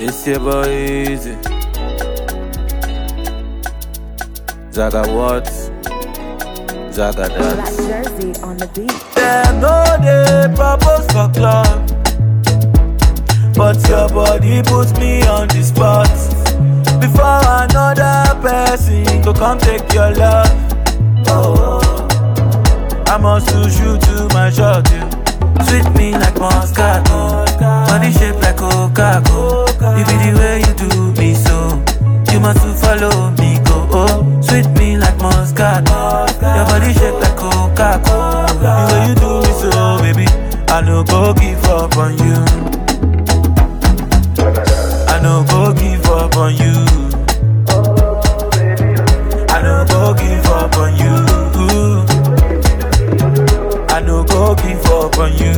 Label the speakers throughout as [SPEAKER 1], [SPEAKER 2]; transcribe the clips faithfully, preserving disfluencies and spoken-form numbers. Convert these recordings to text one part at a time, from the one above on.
[SPEAKER 1] It's your boy Easy. Zaga what? Zaga
[SPEAKER 2] Black
[SPEAKER 1] dance.
[SPEAKER 2] jersey on the beat.
[SPEAKER 1] Them no dey propose for club, but your body puts me on the spot. Before another person go come take your love. Oh, I must lose you to my shot, you sweet me like Moscato, body shape like Coca-Cola. You be the way you do me so, you must follow me go. Oh, sweet me like Moscato, your body shape like Coca-Cola. The way you do me so, baby, I no go give up on you. I no go give up on you. I no go give up on you. I no go give up on you.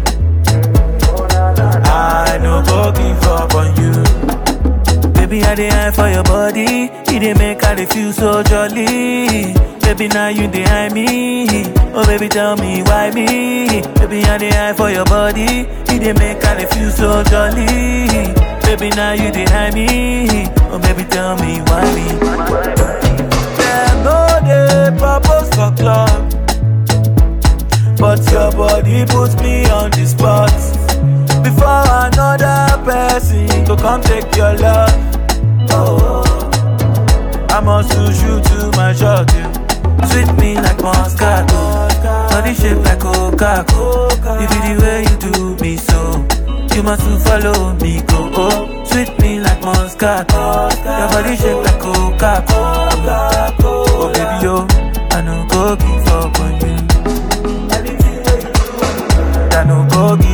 [SPEAKER 1] I no go give up on you. Baby, I dey eye for your body. You dey make I dey feel so jolly. Baby, now you dey eye me. Oh, baby, tell me why me. Baby, I dey eye for your body. You dey make I dey feel so jolly. Baby, now you dey eye me. Oh, baby, tell me why me. Them no dey propose for club, but your body puts me on the spot. Before another person go come take your love. Oh, I must lose you to my shot, you sweet me like Moscato, body shape like Coca-Cola. You be the way you do me so, you must follow me go. Oh, sweet me like Moscato, your body shape like Coca-Cola. Oh baby yo, I no go give up on you. I no go give